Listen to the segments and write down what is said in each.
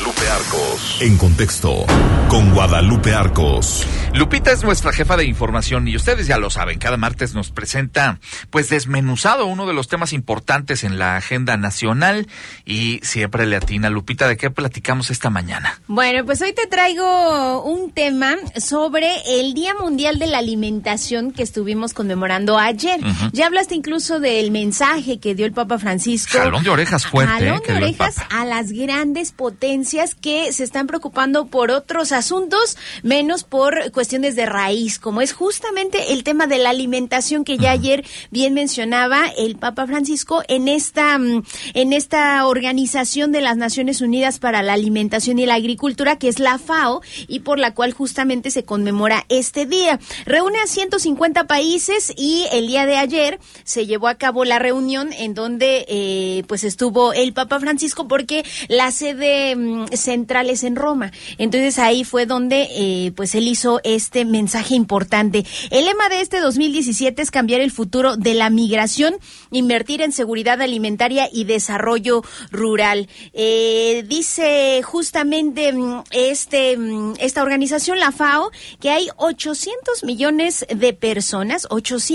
Guadalupe Arcos. En contexto, con Guadalupe Arcos. Lupita es nuestra jefa de información y ustedes ya lo saben, cada martes nos presenta, pues desmenuzado, uno de los temas importantes en la agenda nacional y siempre le atina. Lupita, ¿de qué platicamos esta mañana? Bueno, pues hoy te traigo un tema sobre el Día Mundial de la Alimentación que estuvimos conmemorando ayer. Uh-huh. Ya hablaste incluso del mensaje que dio el Papa Francisco. Jalón de orejas fuerte. Jalón de orejas a las grandes potencias que se están preocupando por otros asuntos, menos por cuestiones de raíz, como es justamente el tema de la alimentación que ya ayer bien mencionaba el Papa Francisco en esta organización de las Naciones Unidas para la Alimentación y la Agricultura, que es la FAO, y por la cual justamente se conmemora este día. Reúne a 150 países y el día de ayer se llevó a cabo la reunión en donde pues estuvo el Papa Francisco, porque la sede central es en Roma. Entonces ahí fue donde pues él hizo este mensaje importante. El lema de este 2017 es cambiar el futuro de la migración, invertir en seguridad alimentaria y desarrollo rural. Dice justamente esta organización, la FAO, que hay 800 millones de personas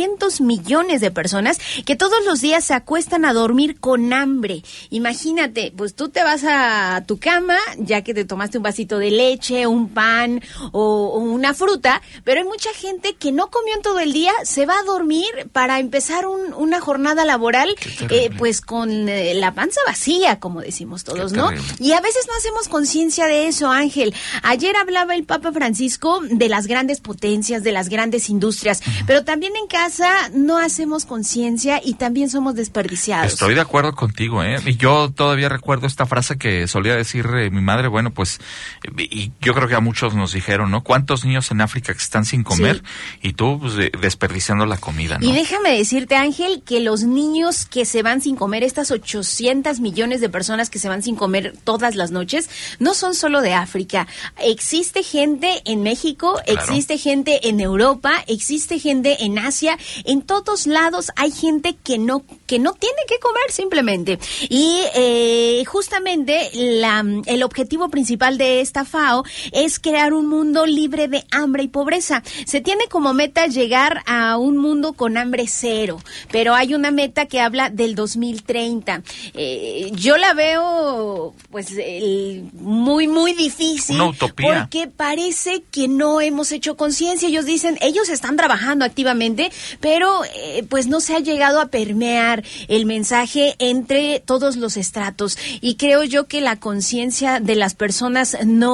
que todos los días se acuestan a dormir con hambre. Imagínate, pues tú te vas a tu cama, ya que te tomaste un vasito de leche, un pan o una fruta, pero hay mucha gente que no comió en todo el día, se va a dormir para empezar una jornada laboral, pues con la panza vacía, como decimos todos, ¿no? Y a veces no hacemos conciencia de eso, Ángel. Ayer hablaba el Papa Francisco de las grandes potencias, de las grandes industrias, pero también en casa no hacemos conciencia y también somos desperdiciados. Estoy de acuerdo contigo, y yo todavía recuerdo esta frase que solía decir mi madre, bueno, pues, y yo creo que a muchos nos dijeron, ¿no? ¿Cuántos niños en África que están sin comer? Sí. Y tú, pues, desperdiciando la comida, ¿no? Y déjame decirte, Ángel, que los niños que se van sin comer, estas 800 millones de personas que se van sin comer todas las noches, no son solo de África. Existe gente en México, claro. Existe gente en Europa, existe gente en Asia, en todos lados hay gente que no tiene que comer simplemente. Y justamente el objetivo principal de esta FAO es crear un mundo libre de hambre y pobreza. Se tiene como meta llegar a un mundo con hambre cero, pero hay una meta que habla del 2030. Yo la veo pues muy, muy difícil. Una utopía. Porque parece que no hemos hecho conciencia. Ellos están trabajando activamente, pero pues no se ha llegado a permear el mensaje entre todos los estratos. Y creo yo que la conciencia de las personas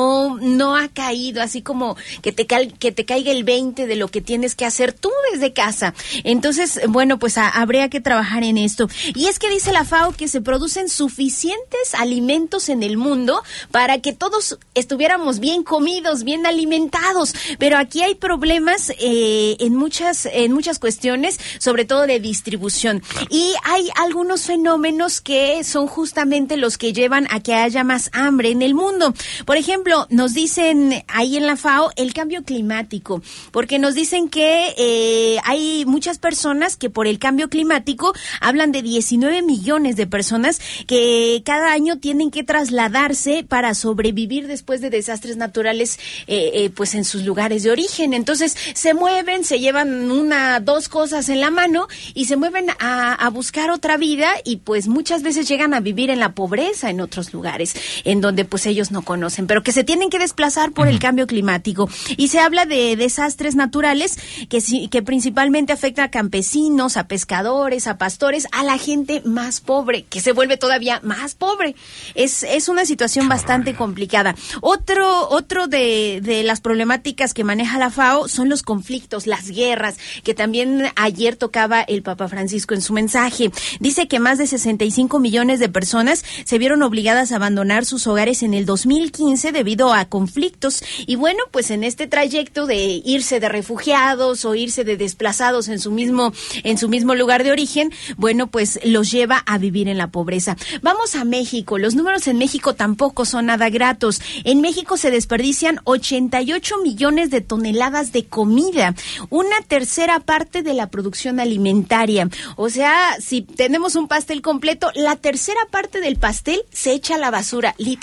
no ha caído, así como que te caiga el 20 de lo que tienes que hacer tú desde casa. Entonces, bueno, pues habría que trabajar en esto. Y es que dice la FAO que se producen suficientes alimentos en el mundo para que todos estuviéramos bien comidos, bien alimentados. Pero aquí hay problemas en muchas cuestiones, sobre todo de distribución. Y hay algunos fenómenos que son justamente los que llevan a que haya más hambre en el mundo. Por ejemplo, nos dicen ahí en la FAO el cambio climático, porque nos dicen que hay muchas personas que por el cambio climático hablan de 19 millones de personas que cada año tienen que trasladarse para sobrevivir después de desastres naturales pues en sus lugares de origen. Entonces se mueven, se llevan dos cosas en la mano y se mueven a buscar otra vida, y pues muchas veces llegan a vivir en la pobreza en otros lugares en donde pues ellos no conocen, pero que se tienen que desplazar por el cambio climático. Y se habla de desastres naturales que principalmente afectan a campesinos, a pescadores, a pastores, a la gente más pobre, que se vuelve todavía más pobre. Es una situación bastante complicada. Otro de las problemáticas que maneja la FAO son los conflictos, las guerras, que también ayer tocaba el Papa Francisco en su mensaje. Dice que más de 65 millones de personas se vieron obligadas a abandonar sus hogares en el 2015 debido a conflictos. Y bueno, pues en este trayecto de irse de refugiados o irse de desplazados en su mismo lugar de origen, bueno, pues los lleva a vivir en la pobreza. Vamos a México. Los números en México tampoco son nada gratos. En México se desperdician 88 millones de toneladas de comida, una tercera parte de la producción alimentaria. O sea, si tenemos un pastel completo, la tercera parte del pastel se echa a la basura, literalmente.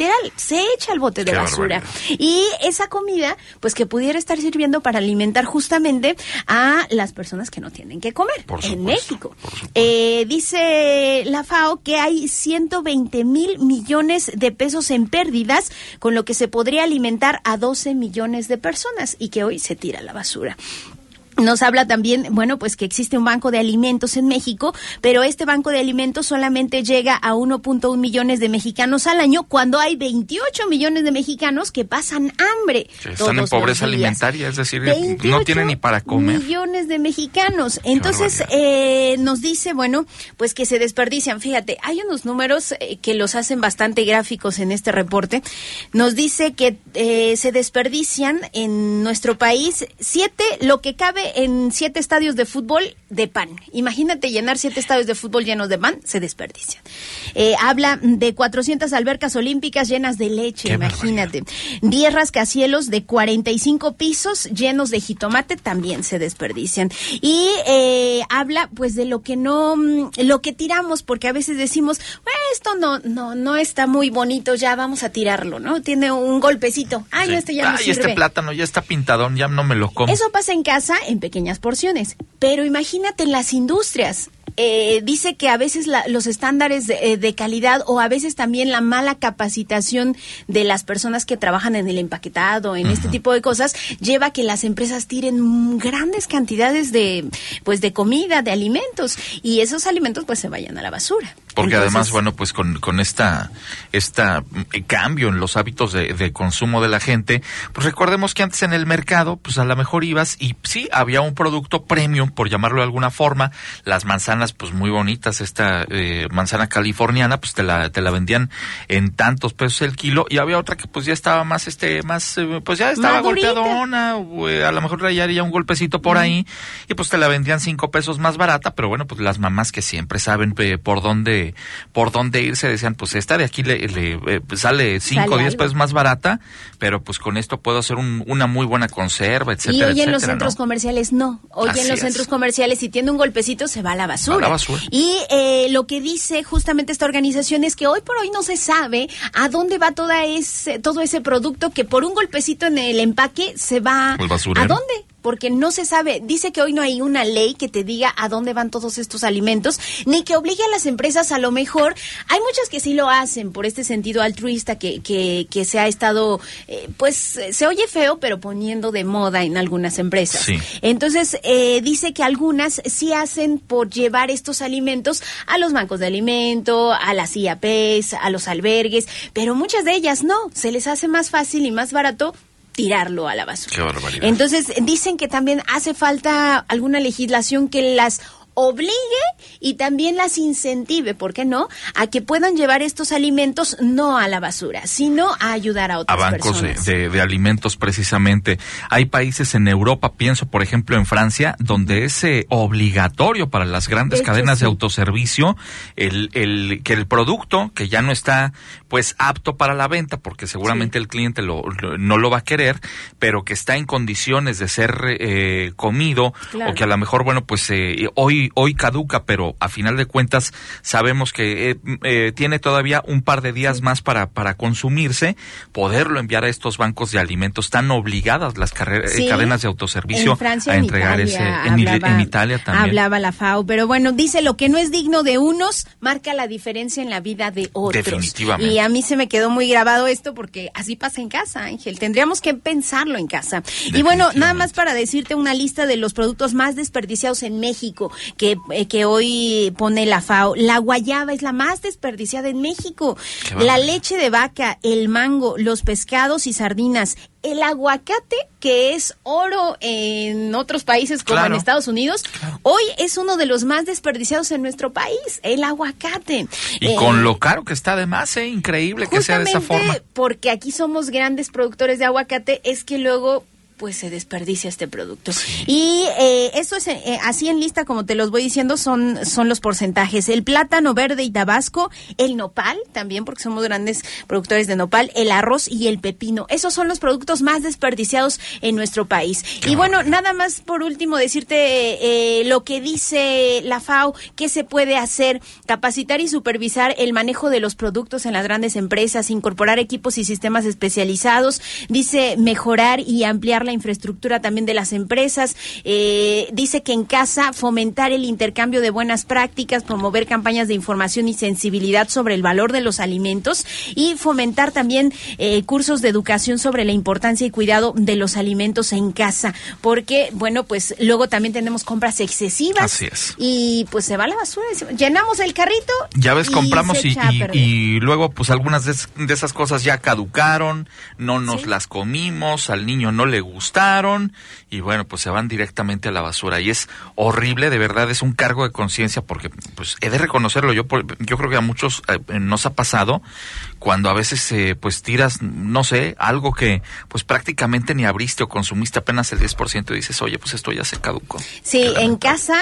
literal, se echa al bote de basura. Y esa comida, pues que pudiera estar sirviendo para alimentar justamente a las personas que no tienen que comer en México. Dice la FAO que hay 120,000 millones de pesos en pérdidas, con lo que se podría alimentar a 12 millones de personas y que hoy se tira a la basura. Nos habla también, bueno, pues que existe un banco de alimentos en México, pero este banco de alimentos solamente llega a 1.1 millones de mexicanos al año, cuando hay 28 millones de mexicanos que pasan hambre. Que están en pobreza alimentaria, es decir, no tienen ni para comer. Millones de mexicanos. Entonces, nos dice, bueno, pues que se desperdician. Fíjate, hay unos números que los hacen bastante gráficos en este reporte. Nos dice que se desperdician en nuestro país lo que cabe en 7 estadios de fútbol de pan. Imagínate llenar 7 estadios de fútbol llenos de pan, se desperdician. Habla de 400 albercas olímpicas llenas de leche, qué imagínate. 10 rascacielos de 45 pisos llenos de jitomate, también se desperdician. Y habla pues de lo que tiramos, porque a veces decimos, esto no está muy bonito, ya vamos a tirarlo, ¿no? Tiene un golpecito. No, este ya no sirve. Este plátano ya está pintadón, ya no me lo como. Eso pasa en casa en pequeñas porciones, pero imagínate en las industrias. Dice que a veces los estándares de calidad, o a veces también la mala capacitación de las personas que trabajan en el empaquetado, en este tipo de cosas, lleva a que las empresas tiren grandes cantidades de comida, de alimentos, y esos alimentos pues se vayan a la basura. Porque además, bueno, pues con esta cambio en los hábitos de consumo de la gente, pues recordemos que antes en el mercado, pues a lo mejor ibas y sí, había un producto premium, por llamarlo de alguna forma, las manzanas pues muy bonitas, esta manzana californiana, pues te la vendían en tantos pesos el kilo, y había otra que pues ya estaba pues ya estaba golpeadona, a lo mejor traía ya un golpecito por ahí, y pues te la vendían 5 pesos más barata, pero bueno, pues las mamás que siempre saben por dónde irse, decían, pues esta de aquí le sale 5 o 10 pesos más barata, pero pues con esto puedo hacer una muy buena conserva, etcétera. Y hoy en los centros comerciales no, en los centros comerciales si tiene un golpecito se va a la basura. Y lo que dice justamente esta organización es que hoy por hoy no se sabe a dónde va todo ese producto que por un golpecito en el empaque se va. ¿A dónde? Porque no se sabe. Dice que hoy no hay una ley que te diga a dónde van todos estos alimentos, ni que obligue a las empresas. A lo mejor hay muchas que sí lo hacen por este sentido altruista que se ha estado, pues se oye feo, pero poniendo de moda en algunas empresas. Sí. Entonces, dice que algunas sí hacen por llevar estos alimentos a los bancos de alimento, a las IAPs, a los albergues, pero muchas de ellas no. Se les hace más fácil y más barato tirarlo a la basura. Qué barbaridad. Entonces, dicen que también hace falta alguna legislación que las obligue y también las incentive, ¿por qué no?, a que puedan llevar estos alimentos no a la basura, sino a ayudar a otras personas. A bancos de alimentos, precisamente. Hay países en Europa, pienso por ejemplo en Francia, donde es obligatorio para las grandes cadenas de autoservicio que el producto que ya no está pues apto para la venta, porque seguramente el cliente no lo va a querer, pero que está en condiciones de ser comido, o que a lo mejor, bueno, pues hoy caduca, pero a final de cuentas sabemos que tiene todavía un par de días más para consumirse, poderlo enviar a estos bancos de alimentos. Tan obligadas las cadenas de autoservicio a entregar en Italia también. Hablaba la FAO, pero bueno, dice, lo que no es digno de unos marca la diferencia en la vida de otros. Definitivamente. Y a mí se me quedó muy grabado esto, porque así pasa en casa, Ángel. Tendríamos que pensarlo en casa. Y bueno, nada más para decirte una lista de los productos más desperdiciados en México, que hoy pone la FAO. La guayaba es la más desperdiciada en México. La leche de vaca, el mango, los pescados y sardinas, el aguacate, que es oro en otros países como en Estados Unidos, hoy es uno de los más desperdiciados en nuestro país, el aguacate. Y con lo caro que está, además, increíble que sea de esa forma. Porque aquí somos grandes productores de aguacate, es que luego pues se desperdicia este producto. Sí. Y esto es así en lista, como te los voy diciendo, son los porcentajes. El plátano verde y tabasco, el nopal también, porque somos grandes productores de nopal, el arroz y el pepino. Esos son los productos más desperdiciados en nuestro país. Y bueno, nada más por último decirte lo que dice la FAO, qué se puede hacer: capacitar y supervisar el manejo de los productos en las grandes empresas, incorporar equipos y sistemas especializados, dice mejorar y ampliar la infraestructura también de las empresas, dice que en casa fomentar el intercambio de buenas prácticas, promover campañas de información y sensibilidad sobre el valor de los alimentos y fomentar también cursos de educación sobre la importancia y cuidado de los alimentos en casa, porque bueno, pues luego también tenemos compras excesivas. Así es. Y pues se va a la basura, llenamos el carrito. Ya ves, compramos se echa a perder. y luego pues algunas de esas cosas ya caducaron, no nos las comimos, al niño no le gustaron y bueno, pues se van directamente a la basura y es horrible, de verdad, es un cargo de conciencia porque pues he de reconocerlo, yo creo que a muchos nos ha pasado cuando a veces pues tiras, no sé, algo que pues prácticamente ni abriste o consumiste apenas el 10% y dices, oye, pues esto ya se caducó. Sí, en casa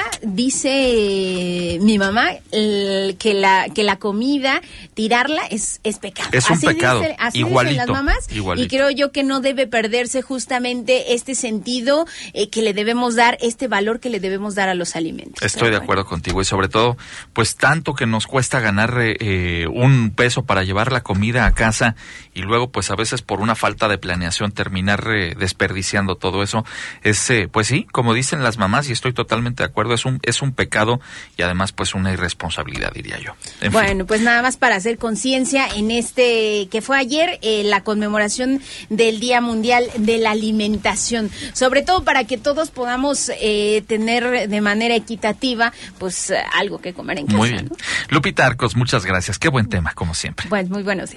dice mi mamá que la comida, tirarla es pecado. Es un así pecado, así igualito, dicen las mamás, igualito. y creo yo que no debe perderse justamente este sentido que le debemos dar, este valor que le debemos dar a los alimentos. Estoy de acuerdo contigo y sobre todo, pues tanto que nos cuesta ganar un peso para llevar la comida a casa y luego pues a veces por una falta de planeación terminar desperdiciando todo eso, es pues sí, como dicen las mamás y estoy totalmente de acuerdo, es un pecado y además pues una irresponsabilidad, diría yo. En bueno, fin. pues nada más para hacer conciencia en que fue ayer la conmemoración del Día Mundial de la Alimentación, sobre todo para que todos podamos tener de manera equitativa pues algo que comer en casa. Muy bien. ¿No? Lupita Arcos, muchas gracias. Qué buen tema, como siempre. Bueno, muy buenos días.